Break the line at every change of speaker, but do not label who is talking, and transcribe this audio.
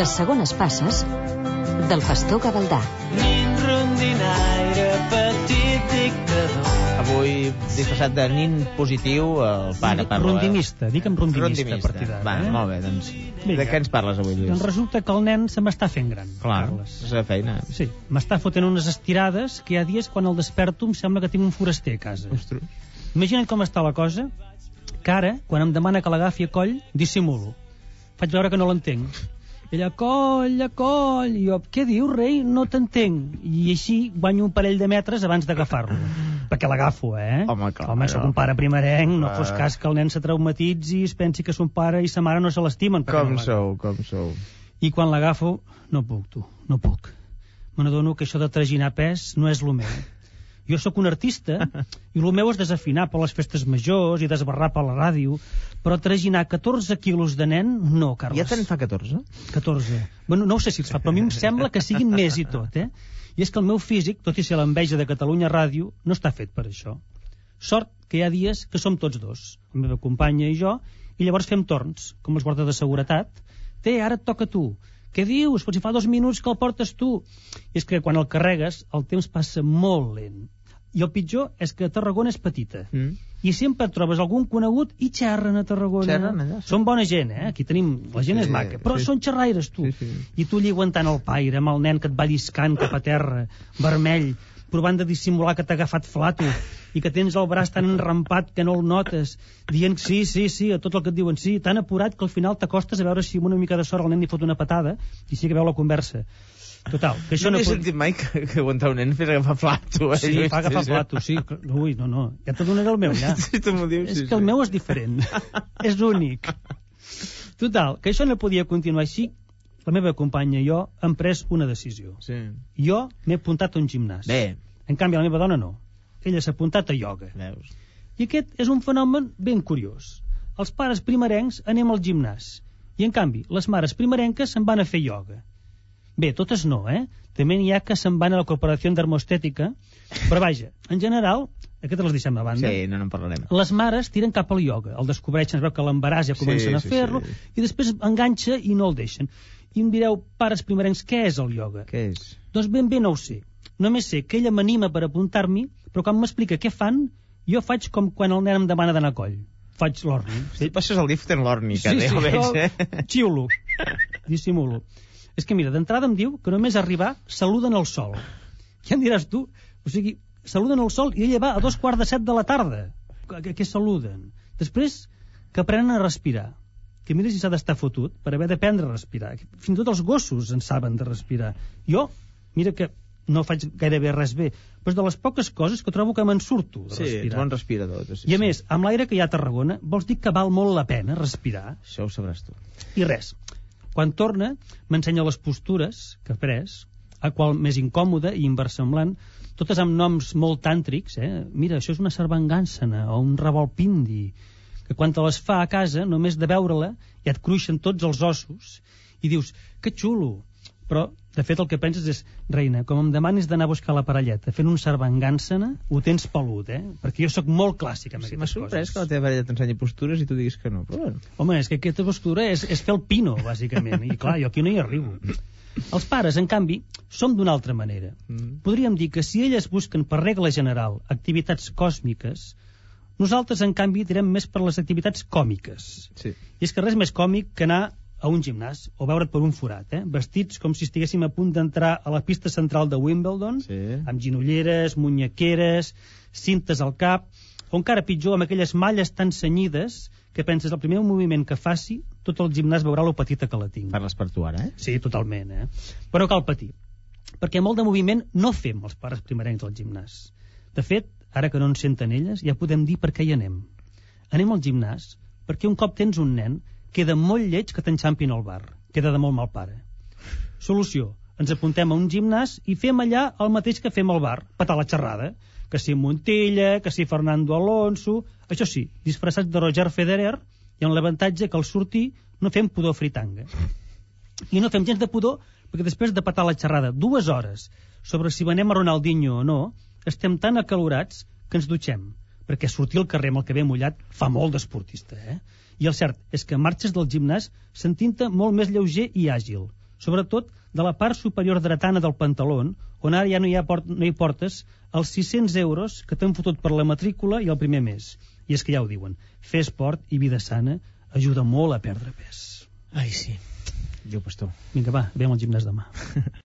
Les segones passes del pastor Gavaldà.
Nin rondinaire, petit dictador.
Avui disfressat de nin positiu, el pare parla...
Rondimista, digue'm rondimista a partir d'ara.
Va, molt bé, doncs...
Vinga.
De què ens parles avui, Lluís?
Doncs resulta que el nen se m'està fent gran,
Clar,
Carles.
és la feina.
Sí, m'està fotent unes estirades que hi ha dies quan el desperto em sembla que tinc un foraster a casa.
Ostres.
Imagina't com està la cosa, que ara, quan em demana que l'agafi a coll, dissimulo. Faig veure que no l'entenc. Ella, coll, i jo, què dius, rei? No t'entenc. I així guanyo un parell de metres abans d'agafar-lo. Perquè l'agafo,
Home, clar,
Home, soc un pare primerenc, no fos cas que el nen se traumatitzi i es pensi que son pare i sa mare no se l'estimen.
Com sou?
I quan l'agafo, no puc, tu, no puc. Me n'adono que això de traginar pes no és lo meu. Jo sóc un artista i el meu és desafinar per les festes majors i desbarrar per la ràdio, però traginar 14 quilos de nen, no, Carles.
Ja te'n fa 14?
14. Bueno, no ho sé si els fa, però a mi em sembla que siguin més i tot, I és que el meu físic, tot i ser l'enveja de Catalunya Ràdio, no està fet per això. Sort que hi ha dies que som tots dos, la meva companya i jo, i llavors fem torns, com els guardes de seguretat. Ara et toca a tu. Què dius? Però si fa 2 minuts que el portes tu. I és que quan el carregues, el temps passa molt lent. I el pitjor és que Tarragona és petita. I sempre et trobes algun conegut i xerren a Tarragona.
Xerren allà, sí.
Són bona gent, Aquí tenim... La gent és maca. Però són xerraires, tu.
Sí.
I tu allí aguantant el paire amb el nen que et va lliscant cap a terra, vermell, provant de dissimular que t'ha agafat flato i que tens el braç tan enrampat que no el notes, dient sí, a tot el que et diuen sí, tan apurat que al final t'acostes a veure si amb una mica de sort el nen li fot una patada i sí que veu la conversa. Total, que això
no he sentit mai que aguantar un nen fes agafar plato.
Sí, fa agafar plato, sí. Ui, no. Ja te donaré el meu, ja.
Sí, tu m'ho dius.
És que el meu és diferent. És únic. Total, que això no podia continuar així. La meva companya i jo hem pres una decisió.
Sí.
Jo m'he apuntat a un gimnàs.
Bé.
En canvi, la meva dona no. Ella s'ha apuntat a ioga.
Veus.
I aquest és un fenomen ben curiós. Els pares primerencs anem al gimnàs. I, en canvi, les mares primerenques se'n van a fer ioga. Bé, totes no, També n'hi ha que se'n van a la Corporació d'Hermostètica, però vaja, en general, aquestes les deixem a banda.
Sí, no en parlarem.
Les mares tiren cap al ioga, el descobreixen, es veu que l'embaràs ja comencen a fer-lo, i després enganxa i no el deixen. I em direu, pares primerencs, què és el ioga?
Què és?
Doncs ben bé no ho sé. Només sé que ella m'anima per apuntar-m'hi, però quan m'explica què fan, jo faig com quan el nen em demana d'anar a coll. Faig l'orni.
Sí, passes el lift en l'orni, que
sí,
veig,
xiulo, dissimulo. És que mira, d'entrada em diu que només arribar saluden el sol. Ja em diràs tu, o sigui, saluden el sol i ella va a 6:45 de la tarda. Què saluden? Després que aprenen a respirar. Que mira si s'ha d'estar fotut per haver d'aprendre a respirar. Fins i tot els gossos en saben de respirar. Jo, mira que no faig gairebé res bé, però és de les poques coses que trobo que me'n surto de respirar.
Sí, ets bon respirador. Sí,
I a més, amb l'aire que hi ha a Tarragona, vols dir que val molt la pena respirar?
Això ho sabràs tu.
I res. Quan torna, m'ensenya les postures que ha pres, a qual més incòmode i inversemblant, totes amb noms molt tàntrics, Mira, això és una sarvangànsana o un ravalpindi, que quan te les fa a casa, només de veure-la, ja et cruixen tots els ossos, i dius, que xulo! Però, de fet, el que penses és, reina, com em demanis d'anar a buscar la parelleta fent un sarvangànsana, ho tens pelut, Perquè jo sóc molt clàssic amb aquestes coses.
M'ha sorprès que la teva parella t'ensenyi postures i tu diguis que no, però bueno.
Home, és que aquesta postura és fer el pino, bàsicament, i clar, jo aquí no hi arribo. Els pares, en canvi, som d'una altra manera. Podríem dir que si elles busquen per regla general activitats còsmiques, nosaltres, en canvi, tirem més per les activitats còmiques.
Sí.
I és que res més còmic que anar a un gimnàs o veure't per un forat, vestits com si estiguéssim a punt d'entrar a la pista central de Wimbledon, amb ginolleres, munyequeres, cintes al cap, o encara pitjor, amb aquelles malles tan cenyides que penses el primer moviment que faci, tot el gimnàs veurà lo petita que la tinc.
Parles per tu ara,
Sí, totalment, Però no cal patir, perquè molt de moviment no fem els pares primerencs al gimnàs. De fet, ara que no ens senten elles, ja podem dir per què hi anem. Anem al gimnàs perquè un cop tens un nen queda molt lleig que t'enxampin al bar. Queda de molt mal pare. Solució. Ens apuntem a un gimnàs i fem allà el mateix que fem al bar. Petar la xerrada. Que si Montilla, que si Fernando Alonso... Això sí, disfressats de Roger Federer i amb l'avantatge que al sortir no fem pudor fritanga. I no fem gens de pudor perquè després de petar la xerrada 2 hores sobre si venem a Ronaldinho o no, estem tan acalorats que ens dutxem. Perquè sortir al carrer amb el cabell mullat fa molt d'esportista, I el cert és que marxes del gimnàs sentint-te molt més lleuger i àgil. sobretot de la part superior dretana del pantaló, on ara ja no hi portes els 600 euros que t'han fotut per la matrícula i el primer mes. I és que ja ho diuen, fer esport i vida sana ajuda molt a perdre pes.
Ai, sí. Jo, pastor.
Vinga, va, veiem al gimnàs demà.